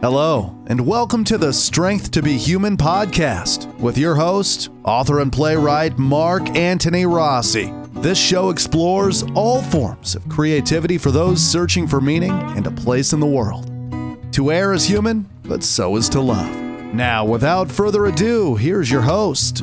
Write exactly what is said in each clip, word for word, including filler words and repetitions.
Hello, and welcome to the Strength to Be Human podcast with your host, author and playwright Mark Anthony Rossi. This show explores all forms of creativity for those searching for meaning and a place in the world. To err is human, but so is to love. Now, without further ado, here's your host.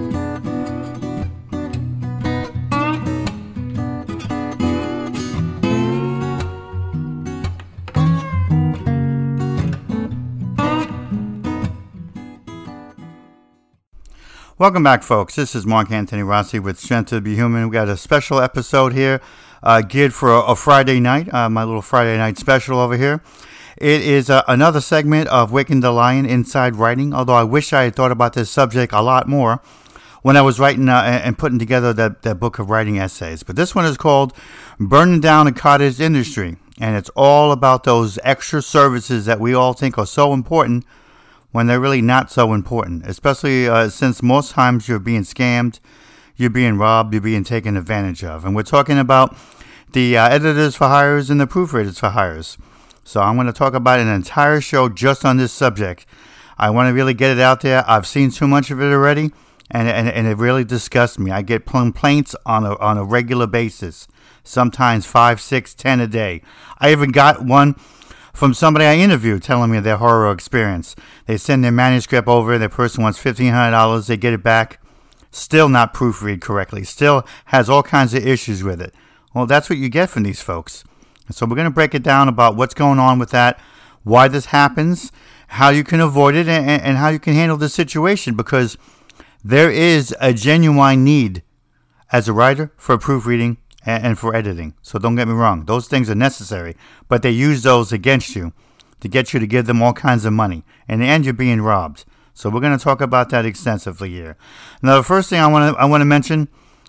Welcome back, folks. This is Mark Anthony Rossi with Strength to Be Human. We've got a special episode here uh, geared for a, a Friday night, uh, my little Friday night special over here. It is uh, another segment of Waking the Lion Inside Writing, although I wish I had thought about this subject a lot more when I was writing uh, and putting together that, that book of writing essays. But this one is called Burning Down the Cottage Industry, and it's all about those extra services that we all think are so important when they're really not so important, especially uh, since most times you're being scammed, you're being robbed, you're being taken advantage of. And we're talking about the uh, editors for hires and the proofreaders for hires. So I'm going to talk about an entire show just on this subject. I want to really get it out there. I've seen too much of it already, and and, and it really disgusts me. I get complaints on a on a regular basis, sometimes five, six, ten a day. I even got one from somebody I interviewed telling me their horror experience. They send their manuscript over, the person wants fifteen hundred dollars, they get it back, still not proofread correctly, still has all kinds of issues with it. Well, that's what you get from these folks. So we're going to break it down about what's going on with that, why this happens, how you can avoid it, and, and how you can handle the situation, because there is a genuine need as a writer for proofreading and for editing. So don't get me wrong. Those things are necessary, but they use those against you to get you to give them all kinds of money. In the end, you're being robbed. So we're going to talk about that extensively here. Now, the first thing I want to I want to mention,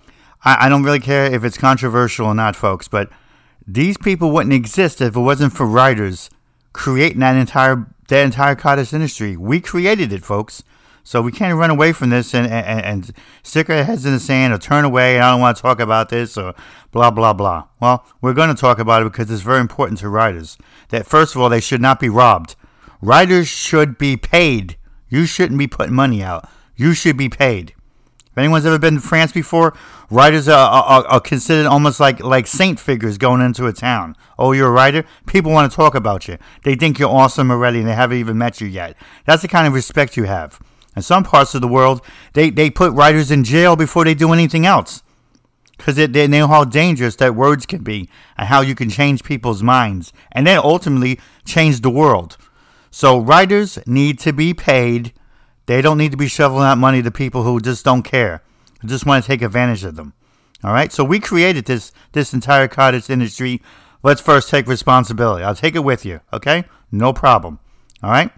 I, I don't really care if it's controversial or not, folks, but these people wouldn't exist if it wasn't for writers creating that entire that entire cottage industry. We created it, folks. So we can't run away from this and, and, and stick our heads in the sand or turn away. I don't want to talk about this or blah, blah, blah. Well, we're going to talk about it because it's very important to writers. That, first of all, they should not be robbed. Writers should be paid. You shouldn't be putting money out. You should be paid. If anyone's ever been to France before, writers are, are, are considered almost like, like saint figures going into a town. Oh, you're a writer? People want to talk about you. They think you're awesome already and they haven't even met you yet. That's the kind of respect you have. In some parts of the world, they, they put writers in jail before they do anything else. Because they, they know how dangerous that words can be and how you can change people's minds and then ultimately change the world. So writers need to be paid. They don't need to be shoveling out money to people who just don't care, who just want to take advantage of them. All right? So we created this, this entire cottage industry. Let's first take responsibility. I'll take it with you, okay? No problem. All right?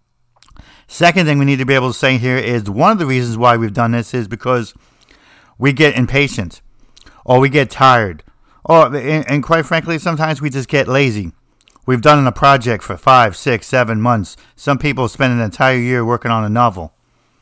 Second thing we need to be able to say here is one of the reasons why we've done this is because we get impatient or we get tired or, and, and quite frankly, sometimes we just get lazy. We've done a project for five, six, seven months. Some people spend an entire year working on a novel.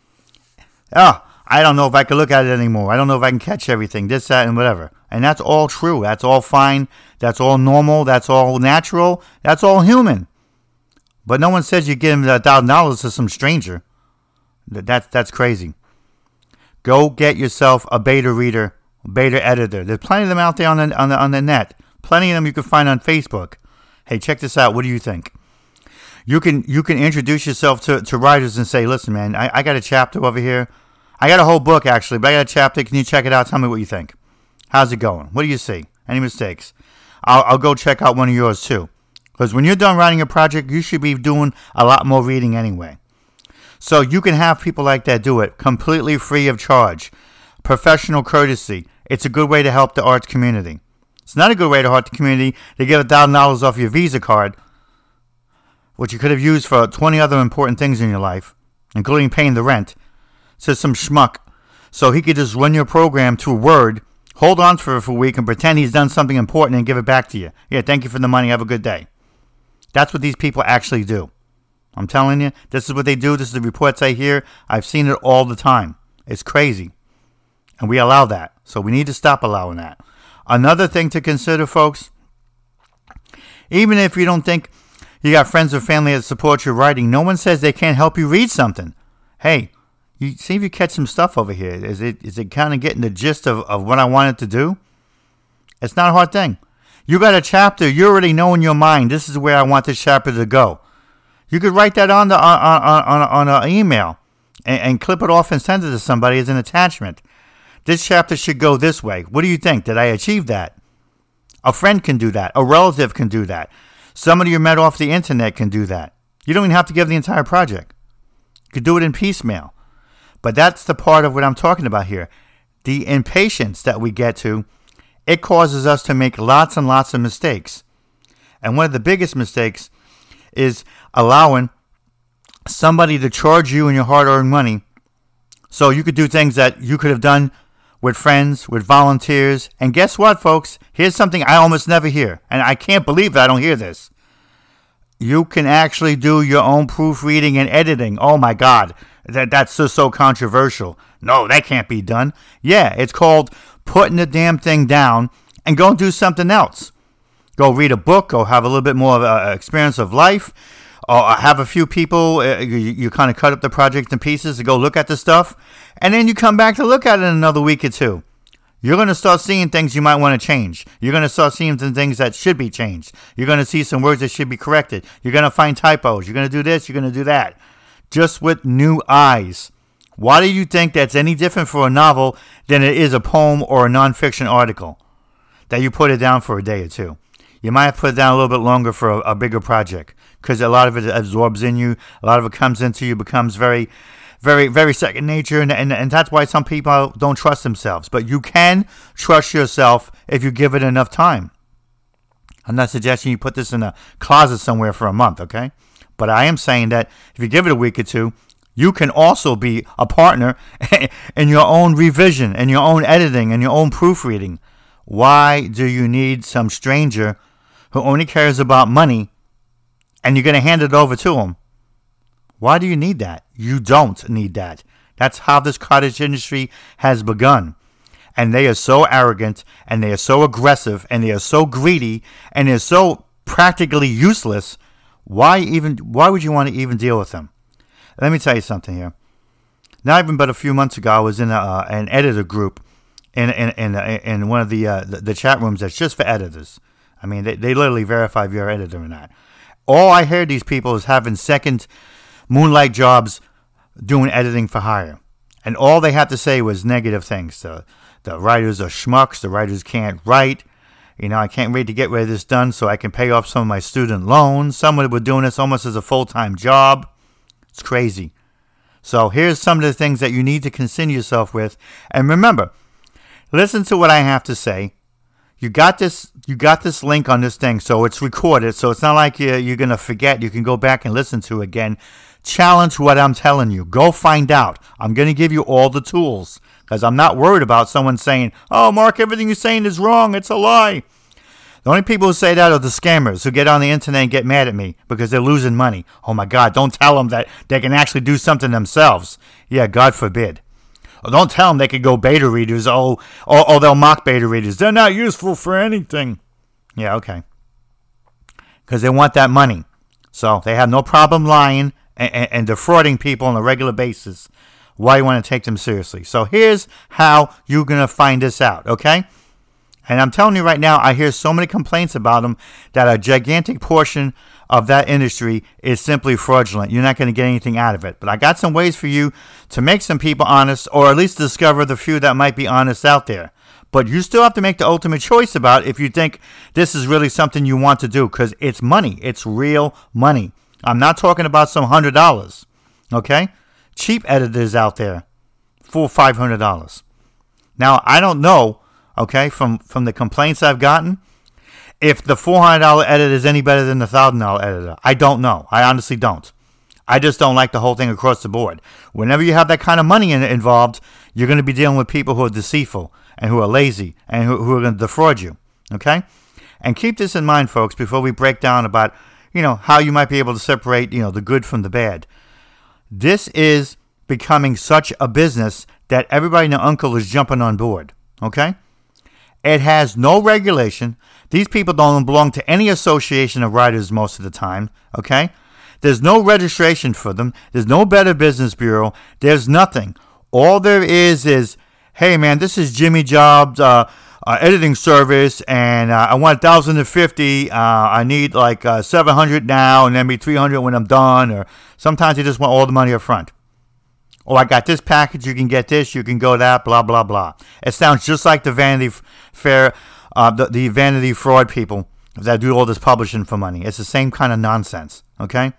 Oh, I don't know if I can look at it anymore. I don't know if I can catch everything, this, that, and whatever. And that's all true. That's all fine. That's all normal. That's all natural. That's all human. But no one says you give them a thousand dollars to some stranger. That's that's crazy. Go get yourself a beta reader, beta editor. There's plenty of them out there on the on the on the net. Plenty of them you can find on Facebook. Hey, check this out. What do you think? You can you can introduce yourself to, to writers and say, listen, man, I, I got a chapter over here. I got a whole book actually, but I got a chapter. Can you check it out? Tell me what you think. How's it going? What do you see? Any mistakes? I'll I'll go check out one of yours too. Because when you're done writing a project, you should be doing a lot more reading anyway. So you can have people like that do it completely free of charge. Professional courtesy. It's a good way to help the arts community. It's not a good way to help the community to get one thousand dollars off your Visa card, which you could have used for twenty other important things in your life, including paying the rent, to some schmuck. So he could just run your program to Word, hold on for it for a week, and pretend he's done something important and give it back to you. Yeah, thank you for the money. Have a good day. That's what these people actually do. I'm telling you, this is what they do. This is the reports I hear. I've seen it all the time. It's crazy. And we allow that. So we need to stop allowing that. Another thing to consider, folks, even if you don't think You got friends or family that support your writing. No one says they can't help you read something. Hey, you see if you catch some stuff over here. Is it is it kind of getting the gist of, of what I wanted to do? It's not a hard thing. You got a chapter. You already know in your mind, this is where I want this chapter to go. You could write that on the on on on, on an email and, and clip it off and send it to somebody as an attachment. This chapter should go this way. What do you think? Did I achieve that? A friend can do that. A relative can do that. Somebody you met off the internet can do that. You don't even have to give the entire project. You could do it in piecemeal. But that's the part of what I'm talking about here. The impatience that we get to, it causes us to make lots and lots of mistakes. And one of the biggest mistakes is allowing somebody to charge you and your hard-earned money so you could do things that you could have done with friends, with volunteers. And guess what, folks? Here's something I almost never hear. And I can't believe that I don't hear this. You can actually do your own proofreading and editing. Oh, my God. That That's just so controversial. No, that can't be done. Yeah, it's called putting the damn thing down and go and do something else. Go read a book. Go have a little bit more of an experience of life. Or have a few people, uh, you, you kind of cut up the project in pieces to go look at the stuff. And then you come back to look at it in another week or two. You're going to start seeing things you might want to change. You're going to start seeing some things that should be changed. You're going to see some words that should be corrected. You're going to find typos. You're going to do this. You're going to do that. Just with new eyes. Why do you think that's any different for a novel than it is a poem or a nonfiction article? That you put it down for a day or two. You might have put it down a little bit longer for a, a bigger project. Because a lot of it absorbs in you. A lot of it comes into you, becomes very, very, very second nature. And, and, and that's why some people don't trust themselves. But you can trust yourself if you give it enough time. I'm not suggesting you put this in a closet somewhere for a month, okay? But I am saying that if you give it a week or two, you can also be a partner in your own revision, and your own editing, and your own proofreading. Why do you need some stranger who only cares about money and you're going to hand it over to him? Why do you need that? You don't need that. That's how this cottage industry has begun. And they are so arrogant, and they are so aggressive, and they are so greedy, and they're so practically useless. Why even? Why would you want to even deal with them? Let me tell you something here. Not even but a few months ago, I was in a, uh, an editor group in in in, in one of the, uh, the the chat rooms that's just for editors. I mean, they, they literally verify if you're an editor or not. All I heard these people is having second moonlight jobs doing editing for hire. And all they had to say was negative things. The, the writers are schmucks. The writers can't write. You know, I can't wait to get rid of this done so I can pay off some of my student loans. Some were doing this almost as a full-time job. It's crazy. So here's some of the things that you need to concern yourself with. And remember, listen to what I have to say. You got this you got this link on this thing, so it's recorded. So it's not like you're, you're going to forget. You can go back and listen to it again. Challenge what I'm telling you. Go find out. I'm going to give you all the tools because I'm not worried about someone saying, oh, Mark, everything you're saying is wrong. It's a lie. The only people who say that are the scammers who get on the internet and get mad at me because they're losing money. Oh, my God, don't tell them that they can actually do something themselves. Yeah, God forbid. Or don't tell them they could go beta readers. Oh, or, or they'll mock beta readers. They're not useful for anything. Yeah, okay. Because they want that money. So they have no problem lying and, and, and defrauding people on a regular basis. Why you want to take them seriously? So here's how you're going to find this out, okay? And I'm telling you right now, I hear so many complaints about them that a gigantic portion of that industry is simply fraudulent. You're not going to get anything out of it. But I got some ways for you to make some people honest, or at least discover the few that might be honest out there. But you still have to make the ultimate choice about if you think this is really something you want to do, because it's money. It's real money. I'm not talking about some one hundred dollars, okay? Cheap editors out there for five hundred dollars. Now, I don't know, okay, from, from the complaints I've gotten, if the four hundred dollars editor is any better than the one thousand dollars editor. I don't know. I honestly don't. I just don't like the whole thing across the board. Whenever you have that kind of money in, involved, you're going to be dealing with people who are deceitful and who are lazy and who, who are going to defraud you, okay? And keep this in mind, folks, before we break down about, you know, how you might be able to separate, you know, the good from the bad. This is becoming such a business that everybody and their uncle is jumping on board, okay? It has no regulation. These people don't belong to any association of writers most of the time, okay? There's no registration for them. There's no Better Business Bureau. There's nothing. All there is is, hey, man, this is Jimmy Jobs' uh, uh, editing service, and uh, I want one thousand fifty. Uh, I need like uh, seven hundred now, and then maybe three hundred when I'm done. Or sometimes they just want all the money up front. Oh, I got this package. You can get this. You can go that. Blah blah blah. It sounds just like the Vanity Fair, uh, the, the Vanity Fraud people that do all this publishing for money. It's the same kind of nonsense. Okay,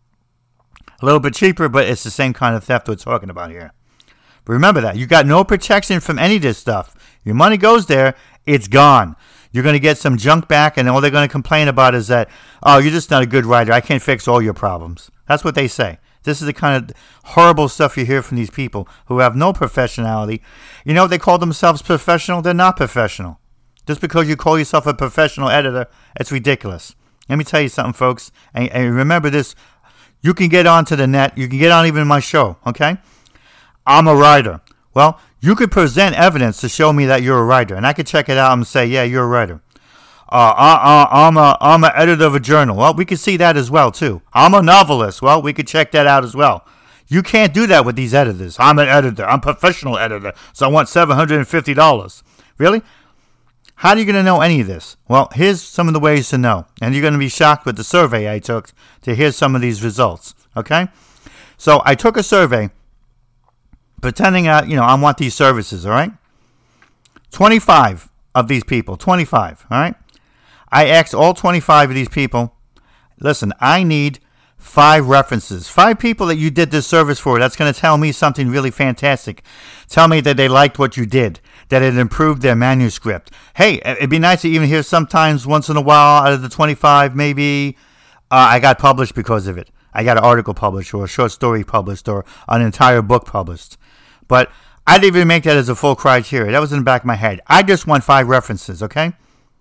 a little bit cheaper, but it's the same kind of theft we're talking about here. But remember that you got no protection from any of this stuff. Your money goes there, it's gone. You're going to get some junk back, and all they're going to complain about is that, oh, you're just not a good writer. I can't fix all your problems. That's what they say. This is the kind of horrible stuff you hear from these people who have no professionality. You know, they call themselves professional. They're not professional. Just because you call yourself a professional editor, it's ridiculous. Let me tell you something, folks. And, and remember this. You can get onto the net. You can get on even my show, okay? I'm a writer. Well, you could present evidence to show me that you're a writer. And I could check it out and say, yeah, you're a writer. Uh, uh, uh, I'm a, I'm an editor of a journal. Well, we could see that as well, too. I'm a novelist. Well, we could check that out as well. You can't do that with these editors. I'm an editor. I'm a professional editor, so I want seven hundred fifty dollars. Really? How are you going to know any of this? Well, here's some of the ways to know. And you're going to be shocked with the survey I took to hear some of these results. Okay? So I took a survey pretending, uh, you know, I want these services, all right? twenty-five of these people, twenty-five, all right? I asked all twenty-five of these people, listen, I need five references. Five people that you did this service for that's going to tell me something really fantastic. Tell me that they liked what you did, that it improved their manuscript. Hey, it'd be nice to even hear sometimes once in a while out of the twenty-five, maybe uh, I got published because of it. I got an article published or a short story published or an entire book published. But I didn't even make that as a full criteria. That was in the back of my head. I just want five references, okay?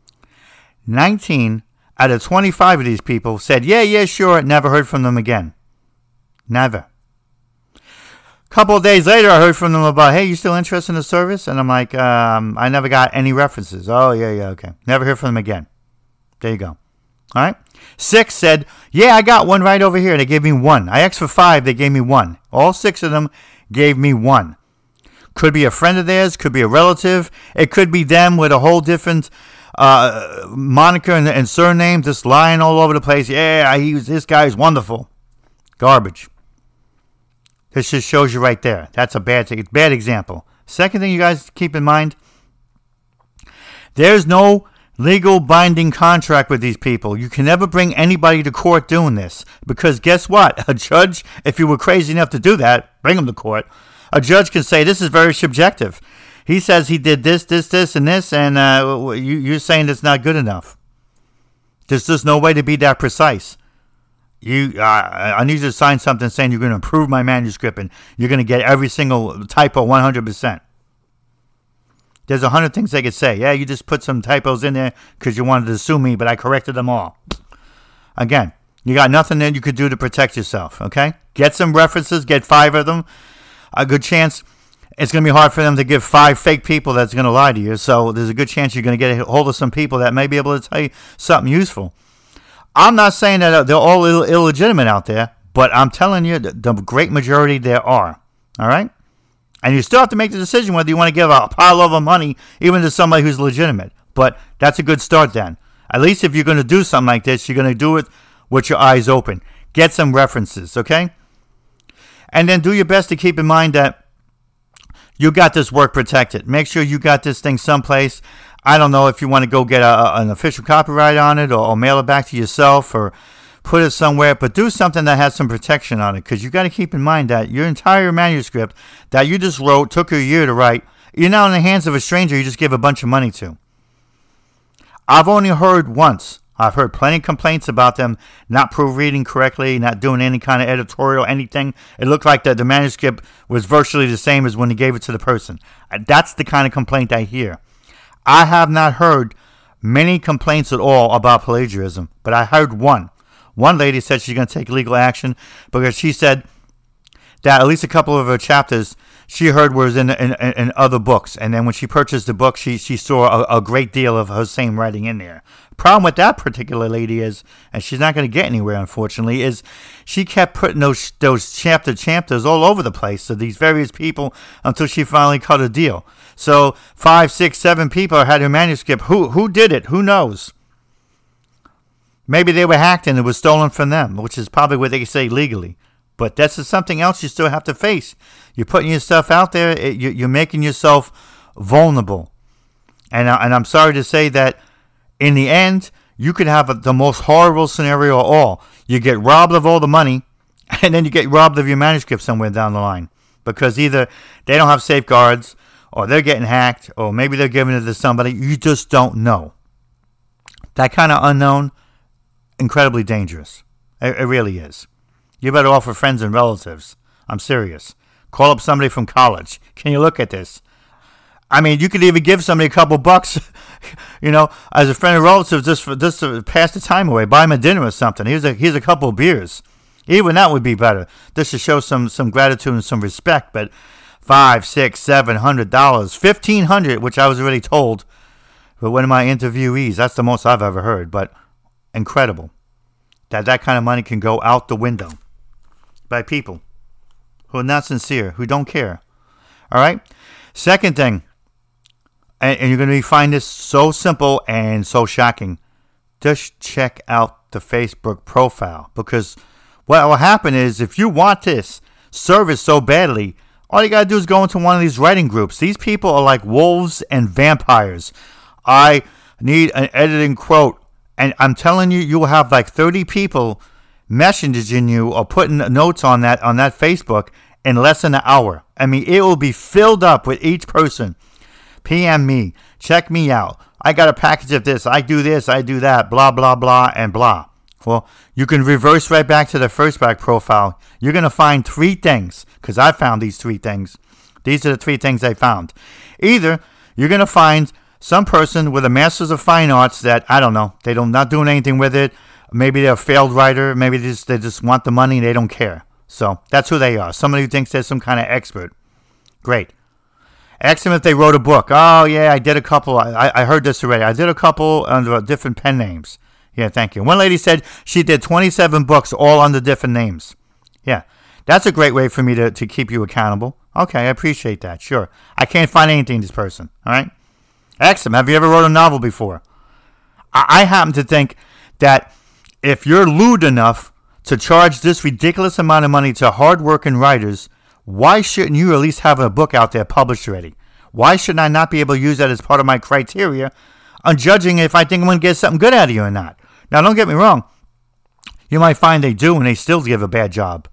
nineteen out of twenty-five of these people said, yeah, yeah, sure, never heard from them again. Never. A couple of days later, I heard from them about, hey, you still interested in the service? And I'm like, um, I never got any references. Oh, yeah, yeah, okay. Never heard from them again. There you go. All right. Six said, yeah, I got one right over here. They gave me one. I asked for five. They gave me one. All six of them gave me one. Could be a friend of theirs. Could be a relative. It could be them with a whole different uh, moniker and, and surname, just lying all over the place. Yeah, he was, this guy is wonderful. Garbage. This just shows you right there. That's a bad thing. Bad example. Second thing you guys keep in mind, there's no legal binding contract with these people. You can never bring anybody to court doing this. Because guess what? A judge, if you were crazy enough to do that, bring him to court. A judge can say, this is very subjective. He says he did this, this, this, and this, and uh, you, you're saying it's not good enough. There's just no way to be that precise. You, uh, I need you to sign something saying you're going to improve my manuscript and you're going to get every single typo one hundred percent. There's a hundred things they could say. Yeah, you just put some typos in there because you wanted to sue me, but I corrected them all. Again, you got nothing that you could do to protect yourself, okay? Get some references, get five of them. A good chance it's going to be hard for them to give five fake people that's going to lie to you. So there's a good chance you're going to get a hold of some people that may be able to tell you something useful. I'm not saying that they're all Ill- illegitimate out there, but I'm telling you the, the great majority there are. All right? And you still have to make the decision whether you want to give a pile of money even to somebody who's legitimate. But that's a good start then. At least if you're going to do something like this, you're going to do it with your eyes open. Get some references, okay? And then do your best to keep in mind that you got this work protected. Make sure you got this thing someplace. I don't know if you want to go get a, an official copyright on it or, or mail it back to yourself or put it somewhere, but do something that has some protection on it, because you got to keep in mind that your entire manuscript that you just wrote, took you a year to write, you're now in the hands of a stranger you just gave a bunch of money to. I've only heard once. I've heard plenty of complaints about them not proofreading correctly, not doing any kind of editorial, anything. It looked like that the manuscript was virtually the same as when he gave it to the person. That's the kind of complaint I hear. I have not heard many complaints at all about plagiarism, but I heard one. One lady said she's going to take legal action because she said that at least a couple of her chapters, she heard was in, in in other books. And then when she purchased the book, she she saw a, a great deal of her same writing in there. Problem with that particular lady is, and she's not going to get anywhere, unfortunately, is she kept putting those those chapter chapters all over the place to these various people until she finally cut a deal. So five, six, seven people had her manuscript. Who who did it? Who knows? Maybe they were hacked and it was stolen from them, which is probably what they say legally. But that's just something else you still have to face. You're putting yourself out there. It, you're making yourself vulnerable. And, and I'm sorry to say that in the end, you could have a, the most horrible scenario of all. You get robbed of all the money, and then you get robbed of your manuscript somewhere down the line. Because either they don't have safeguards, or they're getting hacked, or maybe they're giving it to somebody. You just don't know. That kind of unknown, incredibly dangerous. It, it really is. You better offer friends and relatives. I'm serious. Call up somebody from college. Can you look at this? I mean, you could even give somebody a couple bucks, you know, as a friend or relative, just for just to pass the time away. Buy them a dinner or something. Here's a here's a couple of beers. Even that would be better, just to show some some gratitude and some respect. But five, six, seven hundred dollars, fifteen hundred, which I was already told for one of my interviewees. That's the most I've ever heard. But incredible that that kind of money can go out the window by people who are not sincere, who don't care. All right. Second thing. And, and you're going to find this so simple and so shocking. Just check out the Facebook profile. Because what will happen is, if you want this service so badly, all you got to do is go into one of these writing groups. These people are like wolves and vampires. I need an editing quote. And I'm telling you, you will have like thirty people messaging you or putting notes on that on that Facebook in less than an hour. I mean, it will be filled up with each person. P M me, check me out. I got a package of this. I do this. I do that. Blah, blah, blah, and blah. Well, you can reverse right back to the first back profile. You're going to find three things, because I found these three things. These are the three things I found. Either you're going to find some person with a master's of fine arts that, I don't know, they don't not doing anything with it. Maybe they're a failed writer. Maybe they just, they just want the money and they don't care. So that's who they are. Somebody who thinks they're some kind of expert. Great. Ask them if they wrote a book. Oh, yeah, I did a couple. I, I heard this already. I did a couple under different pen names. Yeah, thank you. One lady said she did twenty-seven books all under different names. Yeah, that's a great way for me to, to keep you accountable. Okay, I appreciate that. Sure. I can't find anything in this person. All right? Ask them, have you ever wrote a novel before? I, I happen to think that if you're lewd enough to charge this ridiculous amount of money to hardworking writers, why shouldn't you at least have a book out there published already? Why shouldn't I not be able to use that as part of my criteria on judging if I think I'm going to get something good out of you or not? Now, don't get me wrong. You might find they do and they still give a bad job.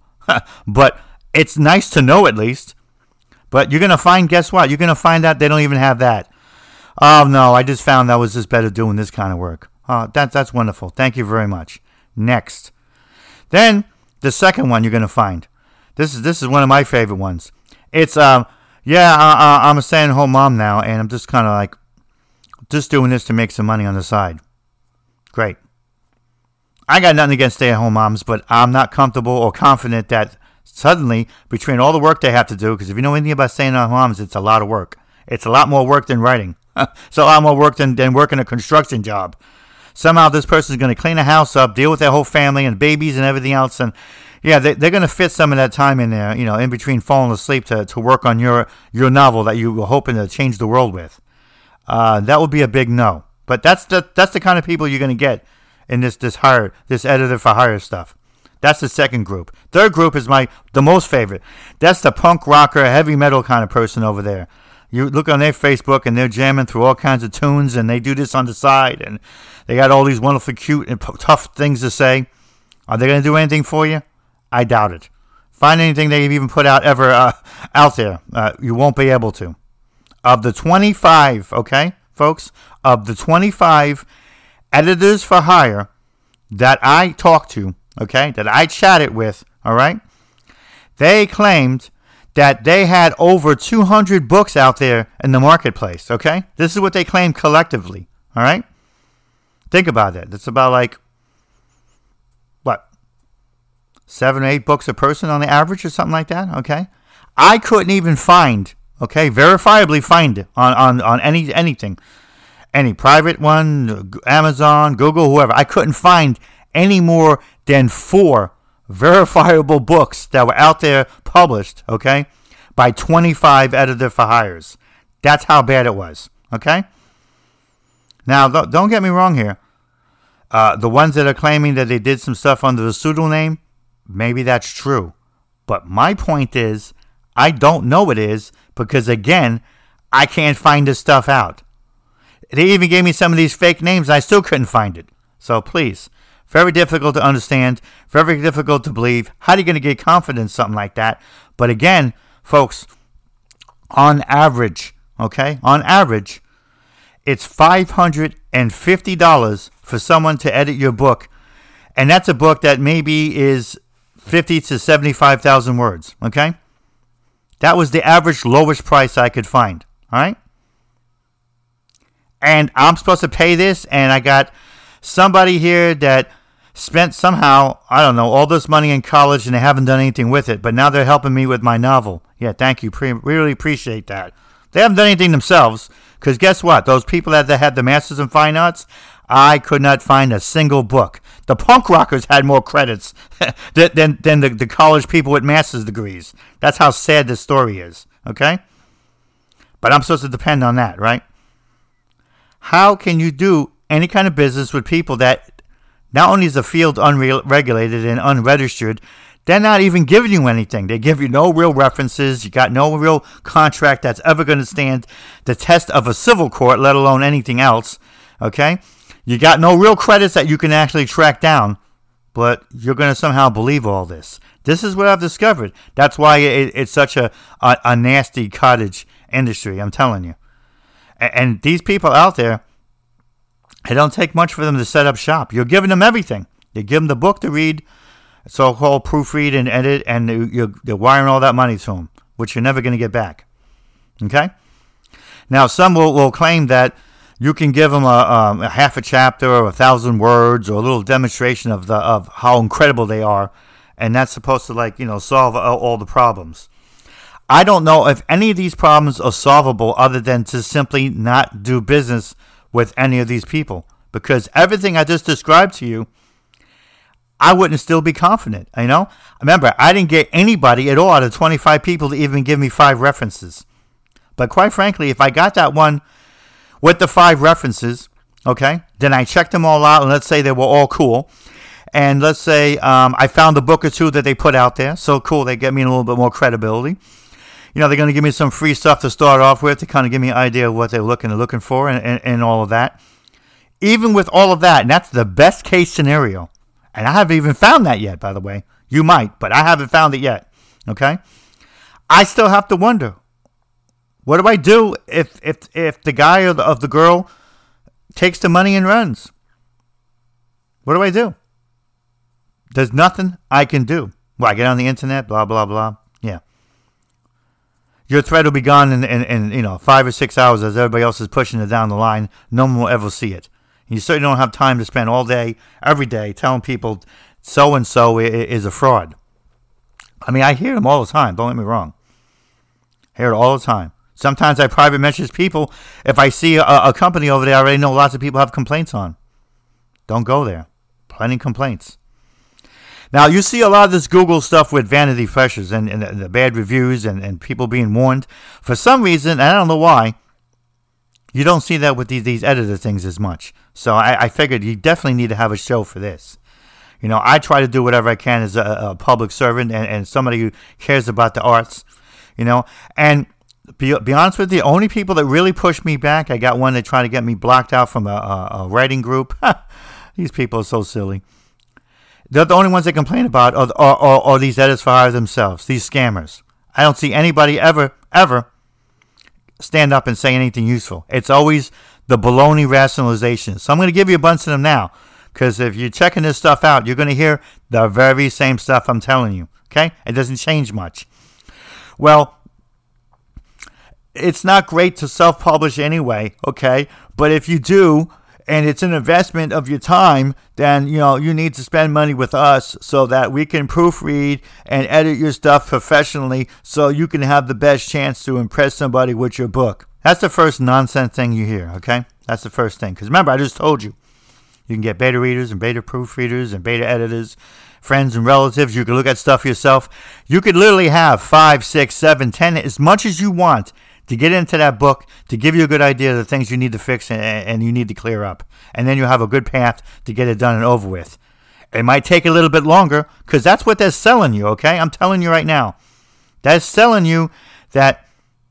But it's nice to know at least. But you're going to find, guess what? You're going to find out they don't even have that. Oh, no, I just found I was just better doing this kind of work. Oh, that, that's wonderful. Thank you very much. Next. Then, the second one you're going to find. This is this is one of my favorite ones. It's, um, yeah, I, I, I'm a stay-at-home mom now, and I'm just kind of like, just doing this to make some money on the side. Great. I got nothing against stay-at-home moms, but I'm not comfortable or confident that suddenly, between all the work they have to do, because if you know anything about stay-at-home moms, it's a lot of work. It's a lot more work than writing. It's a lot more work than, than working a construction job. Somehow this person is going to clean a house up, deal with their whole family and babies and everything else, and yeah, they, they're going to fit some of that time in there, you know, in between falling asleep to, to work on your, your novel that you were hoping to change the world with. Uh, that would be a big no. But that's the that's the kind of people you're going to get in this this hire this editor for hire stuff. That's the second group. Third group is my the most favorite. That's the punk rocker, heavy metal kind of person over there. You look on their Facebook and they're jamming through all kinds of tunes and they do this on the side and they got all these wonderful, cute, and tough things to say. Are they going to do anything for you? I doubt it. Find anything they've even put out ever uh, out there. Uh, you won't be able to. Of the twenty-five, okay, folks, of the twenty-five editors for hire that I talked to, okay, that I chatted with, all right, they claimed that they had over two hundred books out there in the marketplace, okay? This is what they claim collectively, all right? Think about that. It's about like, what, seven or eight books a person on the average or something like that, okay? I couldn't even find, okay, verifiably find it on, on, on any anything. Any private one, Amazon, Google, whoever. I couldn't find any more than four verifiable books that were out there published, okay, by twenty-five editor for hires. That's how bad it was, okay? Now, don't get me wrong here. Uh, the ones that are claiming that they did some stuff under the pseudonym, maybe that's true. But my point is, I don't know it is because, again, I can't find this stuff out. They even gave me some of these fake names, and I still couldn't find it. So please, very difficult to understand, very difficult to believe. How are you going to get confident in something like that? But again, folks, on average, okay, on average, it's five hundred fifty dollars for someone to edit your book. And that's a book that maybe is fifty to seventy-five thousand words, okay? That was the average lowest price I could find, all right? And I'm supposed to pay this, and I got somebody here that spent somehow, I don't know, all this money in college, and they haven't done anything with it, but now they're helping me with my novel. Yeah, thank you. Pre- really appreciate that. They haven't done anything themselves, because guess what? Those people that had the Masters in Fine Arts, I could not find a single book. The punk rockers had more credits than, than, than the, the college people with master's degrees. That's how sad this story is, okay? But I'm supposed to depend on that, right? How can you do any kind of business with people that not only is the field unregulated and unregistered, they're not even giving you anything. They give you no real references. You got no real contract that's ever going to stand the test of a civil court, let alone anything else, okay? You got no real credits that you can actually track down, but you're going to somehow believe all this. This is what I've discovered. That's why it, it's such a, a, a nasty cottage industry, I'm telling you. And, and these people out there, it don't take much for them to set up shop. You're giving them everything. You give them the book to read, so-called proofread and edit, and you're, you're wiring all that money to them, which you're never going to get back. Okay? Now, some will, will claim that you can give them a, um, a half a chapter or a thousand words or a little demonstration of the of how incredible they are, and that's supposed to, like, you know, solve all, all the problems. I don't know if any of these problems are solvable other than to simply not do business with any of these people, because everything I just described to you, I wouldn't still be confident, you know? Remember, I didn't get anybody at all out of twenty-five people to even give me five references. But quite frankly, if I got that one with the five references, okay, then I checked them all out, and let's say they were all cool. And let's say um, I found a book or two that they put out there. So cool, they get me a little bit more credibility. You know, they're going to give me some free stuff to start off with to kind of give me an idea of what they're looking, they're looking for and, and, and all of that. Even with all of that, and that's the best case scenario. And I haven't even found that yet, by the way. You might, but I haven't found it yet. Okay? I still have to wonder, what do I do if if if the guy or the, of the girl takes the money and runs? What do I do? There's nothing I can do. Well, I get on the internet, blah, blah, blah. Yeah. Your thread will be gone in, in, in you know five or six hours as everybody else is pushing it down the line. No one will ever see it. You certainly don't have time to spend all day, every day, telling people so-and-so is a fraud. I mean, I hear them all the time. Don't get me wrong. I hear it all the time. Sometimes I private message people. If I see a, a company over there I already know lots of people have complaints on, don't go there. Plenty of complaints. Now, you see a lot of this Google stuff with Vanity Faires and, and the, the bad reviews and, and people being warned. For some reason, and I don't know why, you don't see that with these, these editor things as much. So I, I figured you definitely need to have a show for this. You know, I try to do whatever I can as a, a public servant and, and somebody who cares about the arts, you know. And be, be honest with you, the only people that really push me back, I got one that tried to get me blocked out from a, a, a writing group. These people are so silly. They're the only ones that complain about are, are, are, are these editors for hire themselves, these scammers. I don't see anybody ever, ever stand up and say anything useful. It's always the baloney rationalization. So I'm going to give you a bunch of them now, because if you're checking this stuff out, you're going to hear the very same stuff I'm telling you. Okay? It doesn't change much. Well, it's not great to self-publish anyway, okay? But if you do, and it's an investment of your time, then, you know, you need to spend money with us so that we can proofread and edit your stuff professionally so you can have the best chance to impress somebody with your book. That's the first nonsense thing you hear, okay? That's the first thing. Because remember, I just told you, you can get beta readers and beta proofreaders and beta editors, friends and relatives. You can look at stuff yourself. You could literally have five, six, seven, ten, as much as you want to get into that book, to give you a good idea of the things you need to fix and, and you need to clear up. And then you have a good path to get it done and over with. It might take a little bit longer because that's what they're selling you, okay? I'm telling you right now. That's selling you that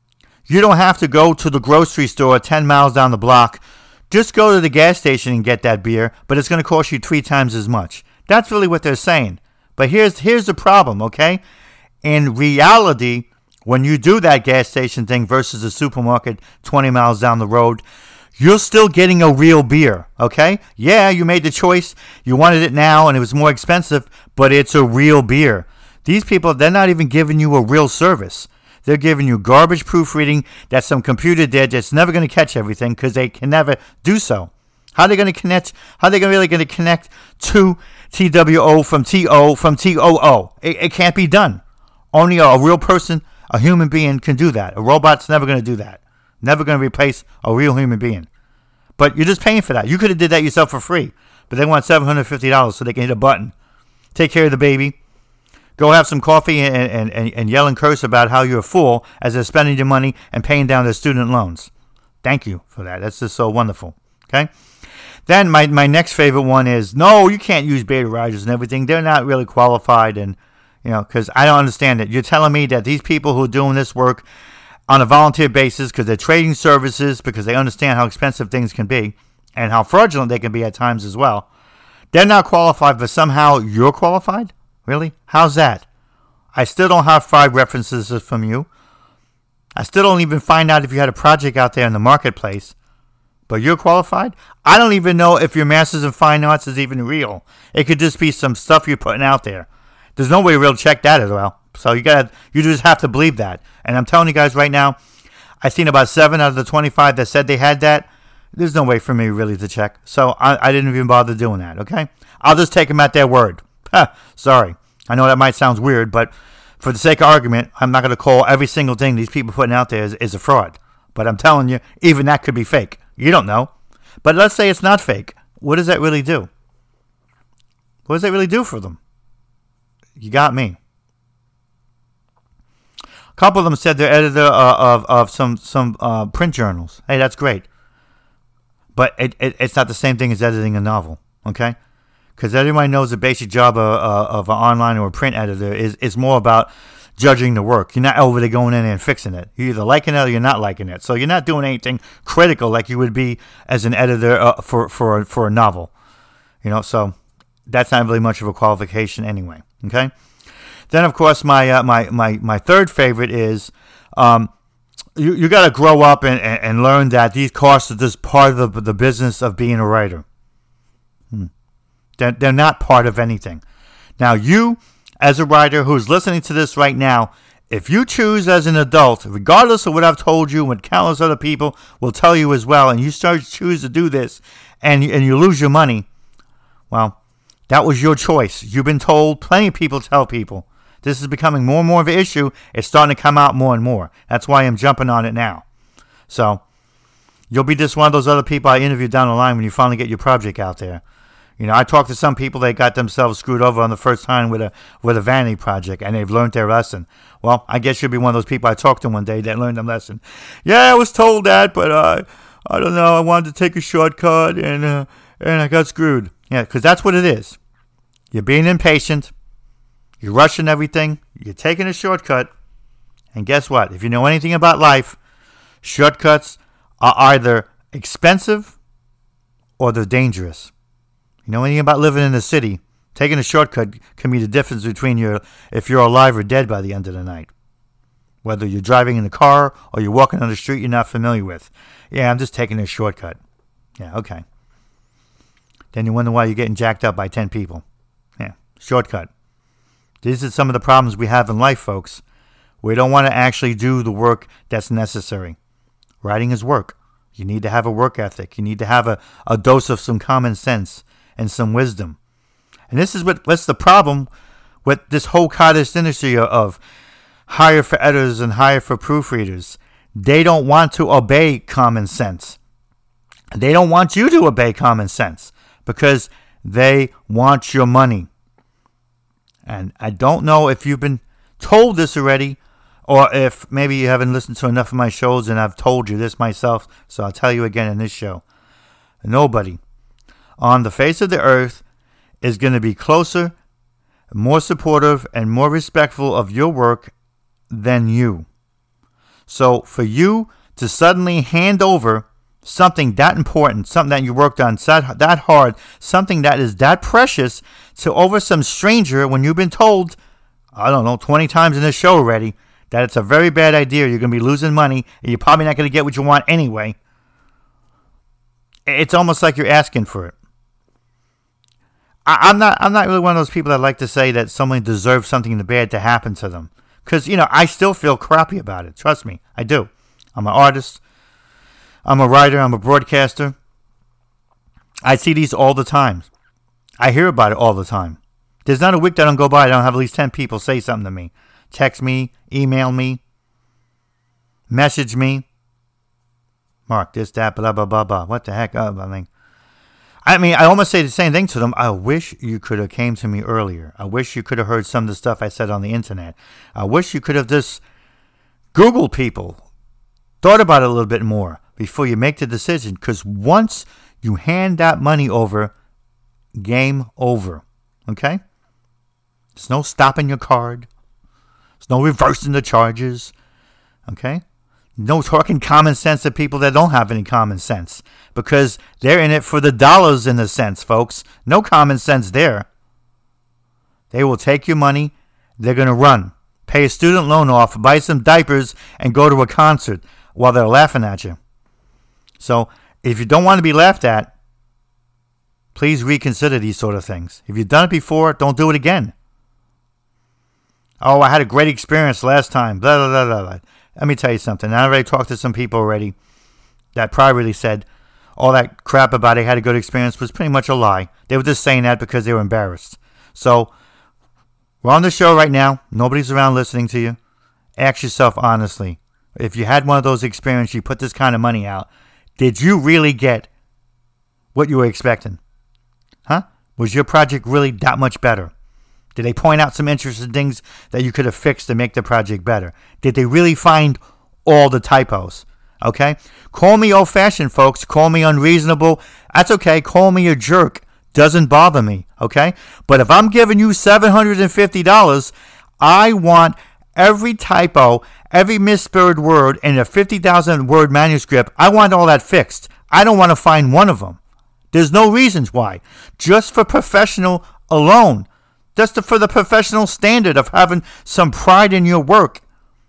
you don't have to go to the grocery store ten miles down the block. Just go to the gas station and get that beer, but it's going to cost you three times as much. That's really what they're saying. But here's here's the problem, okay? In reality, when you do that gas station thing versus a supermarket twenty miles down the road, you're still getting a real beer, okay? Yeah, you made the choice. You wanted it now and it was more expensive, but it's a real beer. These people, they're not even giving you a real service. They're giving you garbage proofreading that some computer did that's never going to catch everything because they can never do so. How are they going to connect? How are they really going to connect to T W O from T O from T O O? It, it can't be done. Only a, a real person, a human being can do that. A robot's never going to do that. Never going to replace a real human being. But you're just paying for that. You could have did that yourself for free. But they want seven hundred fifty dollars so they can hit a button. Take care of the baby. Go have some coffee and, and, and, and yell and curse about how you're a fool as they're spending your money and paying down their student loans. Thank you for that. That's just so wonderful. Okay? Then my, my next favorite one is, no, you can't use beta writers and everything. They're not really qualified. And, you know, because I don't understand it. You're telling me that these people who are doing this work on a volunteer basis because they're trading services, because they understand how expensive things can be and how fraudulent they can be at times as well, they're not qualified, but somehow you're qualified? Really? How's that? I still don't have five references from you. I still don't even find out if you had a project out there in the marketplace. But you're qualified? I don't even know if your Masters in Fine Arts is even real. It could just be some stuff you're putting out there. There's no way to really check that as well. So you got you just have to believe that. And I'm telling you guys right now, I've seen about seven out of the twenty-five that said they had that. There's no way for me really to check. So I, I didn't even bother doing that, okay? I'll just take them at their word. Sorry. I know that might sound weird, but for the sake of argument, I'm not going to call every single thing these people putting out there is, is a fraud. But I'm telling you, even that could be fake. You don't know. But let's say it's not fake. What does that really do? What does that really do for them? You got me. A couple of them said they're editor uh, of, of some, some uh, print journals. Hey, that's great. But it, it, it's not the same thing as editing a novel, okay? Because everybody knows the basic job of, uh, of an online or a print editor is, is more about judging the work. You're not over there going in there and fixing it. You're either liking it or you're not liking it. So you're not doing anything critical like you would be as an editor uh, for, for, for a novel. You know, so that's not really much of a qualification anyway. Okay? Then, of course, my uh, my, my, my third favorite is um, you, you got to grow up and, and, and learn that these costs are just part of the, the business of being a writer. Hmm. They're, they're not part of anything. Now, you, as a writer who's listening to this right now, if you choose as an adult, regardless of what I've told you, what countless other people will tell you as well, and you start to choose to do this, and, and you lose your money, well, that was your choice. You've been told, plenty of people tell people. This is becoming more and more of an issue. It's starting to come out more and more. That's why I'm jumping on it now. So, you'll be just one of those other people I interviewed down the line when you finally get your project out there. You know, I talked to some people that got themselves screwed over on the first time with a with a vanity project, and they've learned their lesson. Well, I guess you'll be one of those people I talked to one day that learned their lesson. Yeah, I was told that, but uh, I don't know. I wanted to take a shortcut, and uh, and I got screwed. Yeah, because that's what it is. You're being impatient. You're rushing everything. You're taking a shortcut. And guess what? If you know anything about life, shortcuts are either expensive or they're dangerous. You know anything about living in the city, taking a shortcut can be the difference between your if you're alive or dead by the end of the night. Whether you're driving in a car or you're walking on the street you're not familiar with. Yeah, I'm just taking a shortcut. Yeah, okay. Then you wonder why you're getting jacked up by ten people. Yeah, shortcut. These are some of the problems we have in life, folks. We don't want to actually do the work that's necessary. Writing is work. You need to have a work ethic. You need to have a, a dose of some common sense and some wisdom. And this is what what's the problem with this whole cottage industry of hire for editors and hire for proofreaders. They don't want to obey common sense. They don't want you to obey common sense because they want your money. And I don't know if you've been told this already, or if maybe you haven't listened to enough of my shows and I've told you this myself, so I'll tell you again in this show. Nobody on the face of the earth is going to be closer, more supportive, and more respectful of your work than you. So for you to suddenly hand over something that important, something that you worked on that, that hard, something that is that precious to over some stranger when you've been told, I don't know, twenty times in this show already, that it's a very bad idea, you're going to be losing money, and you're probably not going to get what you want anyway. It's almost like you're asking for it. I, I'm not I'm not really one of those people that like to say that someone deserves something bad to happen to them. Because, you know, I still feel crappy about it. Trust me, I do. I'm an artist. I'm a writer. I'm a broadcaster. I see these all the time. I hear about it all the time. There's not a week that I don't go by I don't have at least ten people say something to me. Text me, email me, message me. Mark, this, that, blah, blah, blah, blah. What the heck? Oh, I mean, I mean, I almost say the same thing to them. I wish you could have came to me earlier. I wish you could have heard some of the stuff I said on the internet. I wish you could have just Googled people, thought about it a little bit more before you make the decision. Because once you hand that money over, game over. Okay? There's no stopping your card. There's no reversing the charges. Okay? No talking common sense to people that don't have any common sense. Because they're in it for the dollars in a sense, folks. No common sense there. They will take your money. They're going to run. Pay a student loan off. Buy some diapers. And go to a concert while they're laughing at you. So, if you don't want to be laughed at, please reconsider these sort of things. If you've done it before, don't do it again. Oh, I had a great experience last time. Blah, blah, blah, blah, blah. Let me tell you something. I already talked to some people already that privately said all that crap about they had a good experience was pretty much a lie. They were just saying that because they were embarrassed. So, we're on the show right now. Nobody's around listening to you. Ask yourself honestly, if you had one of those experiences, you put this kind of money out, did you really get what you were expecting? Huh? Was your project really that much better? Did they point out some interesting things that you could have fixed to make the project better? Did they really find all the typos? Okay? Call me old-fashioned, folks. Call me unreasonable. That's okay. Call me a jerk. Doesn't bother me. Okay? But if I'm giving you seven hundred fifty dollars, I want every typo, every misspelled word in a fifty thousand word manuscript. I want all that fixed. I don't want to find one of them. There's no reasons why. Just for professional alone. Just for the professional standard of having some pride in your work.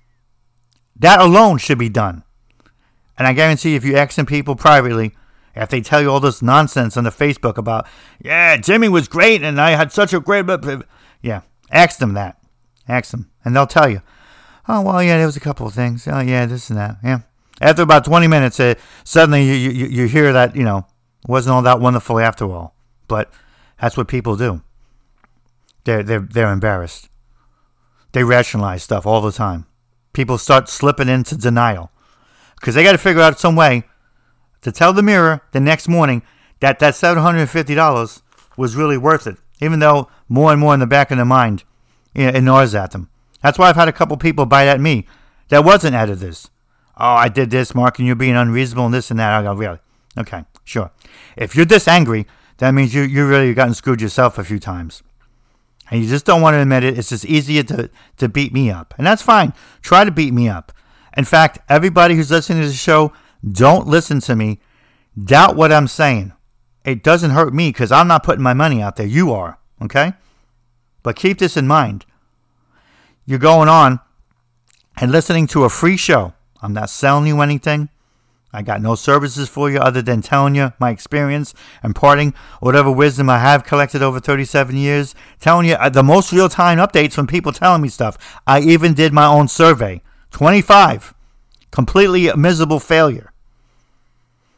That alone should be done. And I guarantee if you ask some people privately, if they tell you all this nonsense on the Facebook about, yeah, Jimmy was great and I had such a great... Yeah, ask them that. Ask them. And they'll tell you, oh, well, yeah, there was a couple of things. Oh, yeah, this and that. Yeah. After about twenty minutes, uh, suddenly you, you, you hear that, you know, it wasn't all that wonderful after all. But that's what people do. They're, they're, they're embarrassed. They rationalize stuff all the time. People start slipping into denial. Because they got to figure out some way to tell the mirror the next morning that that seven hundred fifty dollars was really worth it. Even though more and more in the back of their mind, you know, it gnaws at them. That's why I've had a couple people bite at me that wasn't editors. Oh, I did this, Mark, and you're being unreasonable and this and that. I go, really? Okay, sure. If you're this angry, that means you, you really gotten screwed yourself a few times. And you just don't want to admit it. It's just easier to, to beat me up. And that's fine. Try to beat me up. In fact, everybody who's listening to the show, don't listen to me. Doubt what I'm saying. It doesn't hurt me because I'm not putting my money out there. You are. Okay? But keep this in mind. You're going on and listening to a free show. I'm not selling you anything. I got no services for you other than telling you my experience, imparting whatever wisdom I have collected over thirty-seven years, telling you the most real-time updates from people telling me stuff. I even did my own survey. twenty-five. Completely a miserable failure.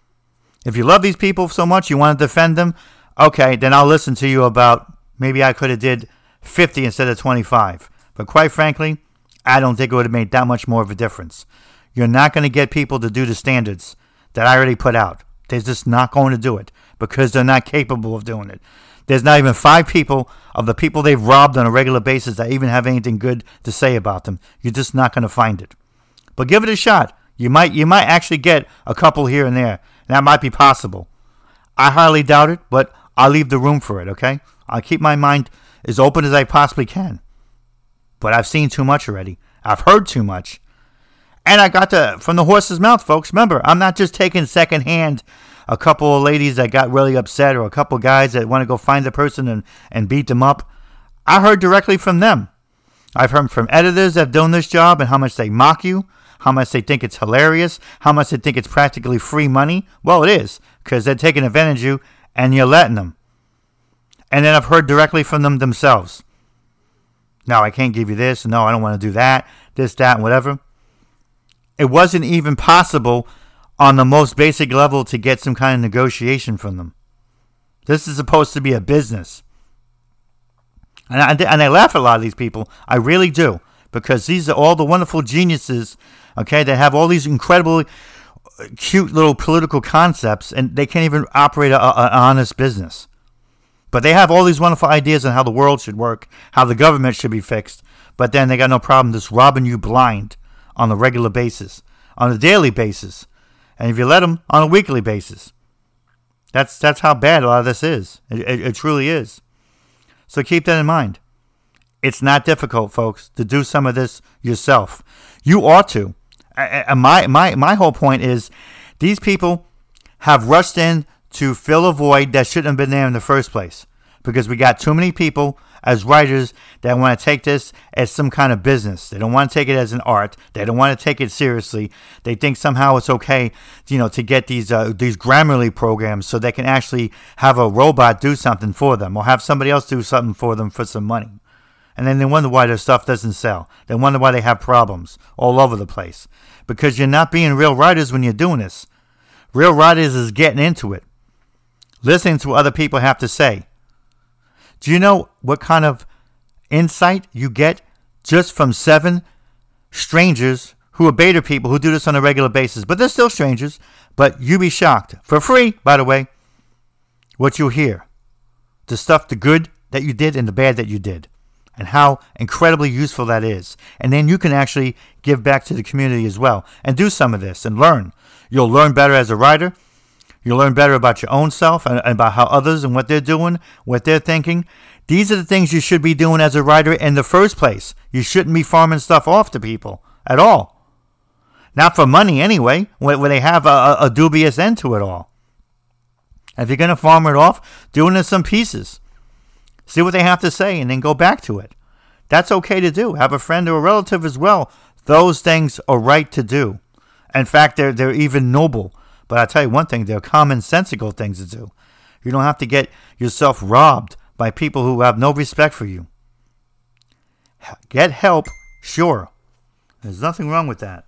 If you love these people so much, you want to defend them, okay, then I'll listen to you about maybe I could have did fifty instead of twenty-five. But quite frankly, I don't think it would have made that much more of a difference. You're not going to get people to do the standards that I already put out. They're just not going to do it because they're not capable of doing it. There's not even five people of the people they've robbed on a regular basis that even have anything good to say about them. You're just not going to find it. But give it a shot. You might you might actually get a couple here and there. That might be possible. I highly doubt it, but I'll leave the room for it, okay? I'll keep my mind as open as I possibly can. But I've seen too much already. I've heard too much. And I got to, from the horse's mouth, folks. Remember, I'm not just taking secondhand a couple of ladies that got really upset or a couple of guys that want to go find the person and, and beat them up. I heard directly from them. I've heard from editors that have done this job and how much they mock you, how much they think it's hilarious, how much they think it's practically free money. Well, it is, because they're taking advantage of you and you're letting them. And then I've heard directly from them themselves. No, I can't give you this. No, I don't want to do that, this, that, and whatever. It wasn't even possible on the most basic level to get some kind of negotiation from them. This is supposed to be a business. And I, and I laugh at a lot of these people. I really do. Because these are all the wonderful geniuses, okay, that have all these incredible, cute little political concepts, and they can't even operate an honest business. But they have all these wonderful ideas on how the world should work, how the government should be fixed, but then they got no problem just robbing you blind on a regular basis, on a daily basis, and if you let them, on a weekly basis. That's that's how bad a lot of this is. It, it, it truly is. So keep that in mind. It's not difficult, folks, to do some of this yourself. You ought to. I, I, my my my whole point is, these people have rushed in to fill a void that shouldn't have been there in the first place, because we got too many people as writers that want to take this as some kind of business. They don't want to take it as an art. They don't want to take it seriously. They think somehow it's okay, you know, to get these uh, these Grammarly programs so they can actually have a robot do something for them or have somebody else do something for them for some money. And then they wonder why their stuff doesn't sell. They wonder why they have problems all over the place. Because you're not being real writers when you're doing this. Real writers is getting into it. Listening to what other people have to say. Do you know what kind of insight you get just from seven strangers who are beta people who do this on a regular basis? But they're still strangers. But you'll be shocked. For free, by the way. What you'll hear. The stuff, the good that you did and the bad that you did. And how incredibly useful that is. And then you can actually give back to the community as well. And do some of this and learn. You'll learn better as a writer. You'll learn better about your own self and about how others and what they're doing, what they're thinking. These are the things you should be doing as a writer in the first place. You shouldn't be farming stuff off to people at all. Not for money anyway, when they have a, a dubious end to it all. If you're going to farm it off, do it in some pieces. See what they have to say and then go back to it. That's okay to do. Have a friend or a relative as well. Those things are right to do. In fact, they're they're even noble. But I'll tell you one thing, they're commonsensical things to do. You don't have to get yourself robbed by people who have no respect for you. Get help, sure. There's nothing wrong with that.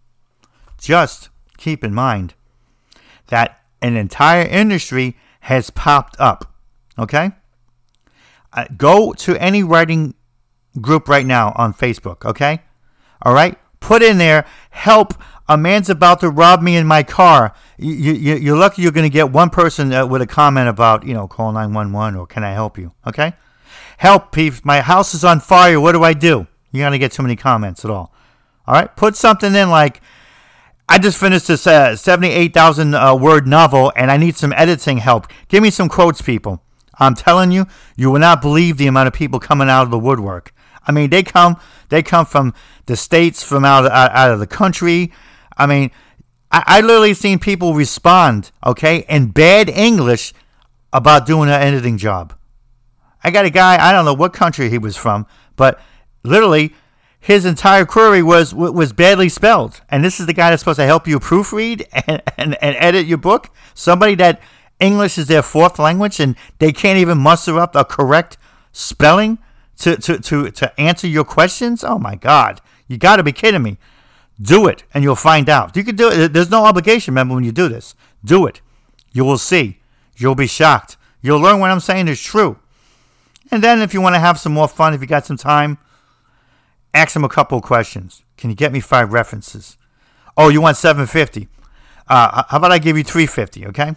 Just keep in mind that an entire industry has popped up. Okay? Uh, go to any writing group right now on Facebook, okay? All right? Put in there, help, a man's about to rob me in my car. You, you, you're lucky you're going to get one person uh, with a comment about, you know, call nine one one or can I help you, okay? Help, Pete, my house is on fire, what do I do? You're going to get too many comments at all. All right? Put something in like, I just finished this uh, seventy-eight thousand uh, word novel and I need some editing help. Give me some quotes, people. I'm telling you, you will not believe the amount of people coming out of the woodwork. I mean, they come, they come from the states, from out of, out of the country. I mean, I, I literally seen people respond, okay, in bad English about doing an editing job. I got a guy, I don't know what country he was from, but literally his entire query was was badly spelled. And this is the guy that's supposed to help you proofread and, and, and edit your book. Somebody that English is their fourth language and they can't even muster up a correct spelling to, to, to, to answer your questions? Oh, my God. You got to be kidding me. Do it, and you'll find out. You can do it. There's no obligation, remember, when you do this. Do it. You will see. You'll be shocked. You'll learn what I'm saying is true. And then if you want to have some more fun, if you got some time, ask them a couple of questions. Can you get me five references? Oh, you want seven fifty? Uh, how about I give you three fifty, okay?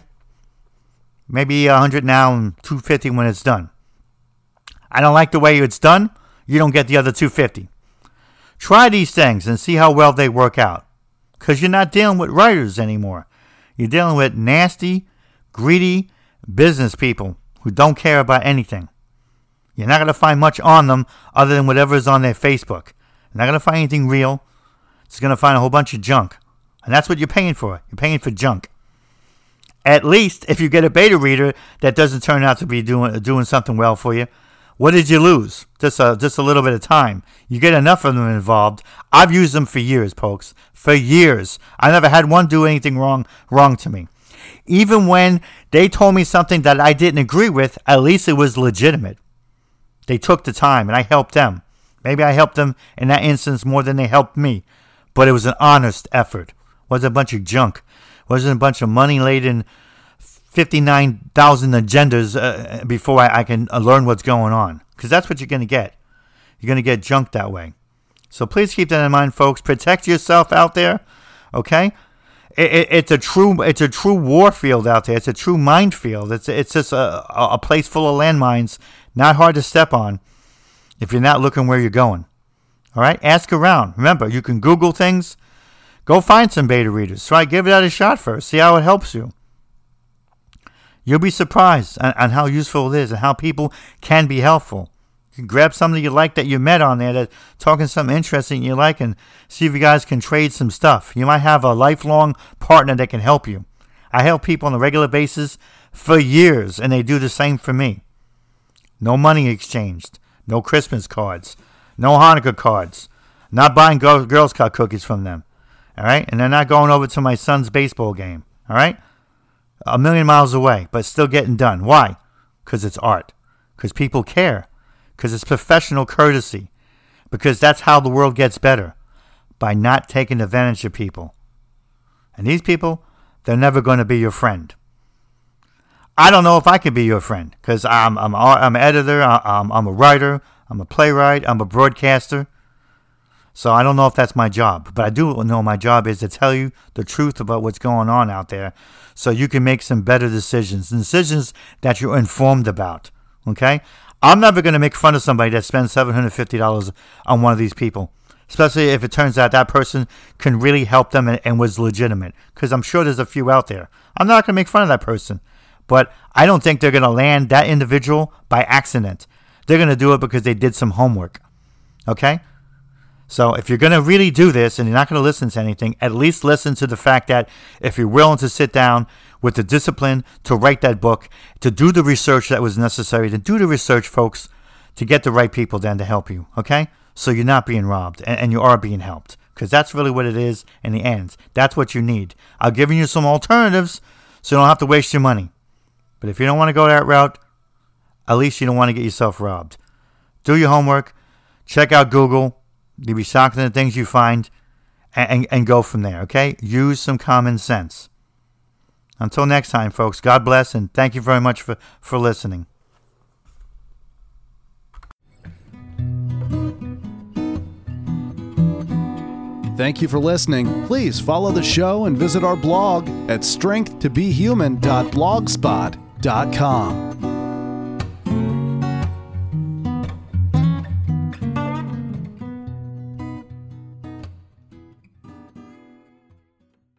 Maybe one hundred now and two fifty when it's done. I don't like the way it's done. You don't get the other two fifty. Try these things and see how well they work out. Because you're not dealing with writers anymore. You're dealing with nasty, greedy business people who don't care about anything. You're not going to find much on them other than whatever is on their Facebook. You're not going to find anything real. It's going to find a whole bunch of junk. And that's what you're paying for. You're paying for junk. At least if you get a beta reader that doesn't turn out to be doing doing something well for you, what did you lose? Just a, just a little bit of time. You get enough of them involved. I've used them for years, folks. For years. I never had one do anything wrong wrong to me. Even when they told me something that I didn't agree with, at least it was legitimate. They took the time, and I helped them. Maybe I helped them in that instance more than they helped me. But it was an honest effort. It wasn't a bunch of junk. It wasn't a bunch of money-laden fifty-nine thousand agendas uh, before I, I can uh, learn what's going on. Because that's what you're going to get. You're going to get junk that way. So please keep that in mind, folks. Protect yourself out there, okay? It, it, it's a true it's a true war field out there. It's a true minefield. It's, it's just a, a place full of landmines, not hard to step on if you're not looking where you're going. All right? Ask around. Remember, you can Google things. Go find some beta readers. Try, give it out a shot first. See how it helps you. You'll be surprised on, on how useful it is and how people can be helpful. You can grab somebody you like that you met on there that's talking something interesting you like and see if you guys can trade some stuff. You might have a lifelong partner that can help you. I help people on a regular basis for years, and they do the same for me. No money exchanged. No Christmas cards. No Hanukkah cards. Not buying Girl, Girl Scout cookies from them. All right? And they're not going over to my son's baseball game. All right? A million miles away, but still getting done. Why? Because it's art. Because people care. Because it's professional courtesy. Because that's how the world gets better. By not taking advantage of people. And these people, they're never going to be your friend. I don't know if I can be your friend. Because I'm, I'm, I'm an editor. I'm, I'm a writer. I'm a playwright. I'm a broadcaster. So I don't know if that's my job. But I do know my job is to tell you the truth about what's going on out there. So you can make some better decisions. Decisions that you're informed about. Okay? I'm never going to make fun of somebody that spends seven hundred fifty dollars on one of these people. Especially if it turns out that person can really help them and, and was legitimate. Because I'm sure there's a few out there. I'm not going to make fun of that person. But I don't think they're going to land that individual by accident. They're going to do it because they did some homework. Okay? So if you're going to really do this and you're not going to listen to anything, at least listen to the fact that if you're willing to sit down with the discipline to write that book, to do the research that was necessary, to do the research, folks, to get the right people then to help you, okay? So you're not being robbed and, and you are being helped because that's really what it is in the end. That's what you need. I've given you some alternatives so you don't have to waste your money. But if you don't want to go that route, at least you don't want to get yourself robbed. Do your homework. Check out Google. You'll be shocked at the things you find and, and, and go from there, okay? Use some common sense. Until next time, folks, God bless and thank you very much for, for listening. Thank you for listening. Please follow the show and visit our blog at strength to be human dot blogspot dot com.